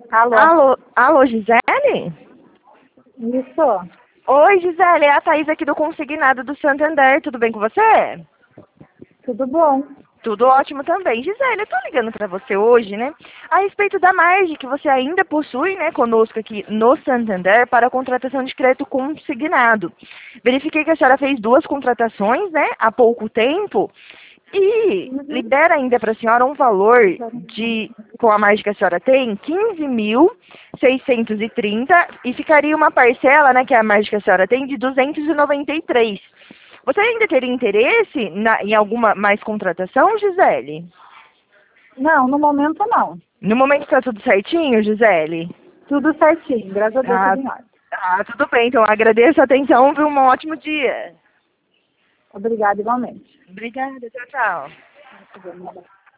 Alô? Alô, Gisele? Isso. Oi, Gisele, é a Thaís aqui do Consignado do Santander, tudo bem com você? Tudo bom? Tudo ótimo também. Gisele, eu tô ligando pra você hoje, né, a respeito da margem que você ainda possui, né, conosco aqui no Santander para a contratação de crédito consignado. Verifiquei que a senhora fez 2 contratações, né, há pouco tempo, e libera ainda para a senhora um valor de, com a margem que a senhora tem, 15.630 e ficaria uma parcela, né, que é a margem que a senhora tem, de 293. Você ainda teria interesse em alguma mais contratação, Gisele? Não, no momento não. No momento está tudo certinho, Gisele? Tudo certinho, graças a Deus Ah, tudo em ordem. tudo bem, então agradeço a atenção, viu? Um ótimo dia. Obrigada igualmente. Obrigada, tchau, tchau.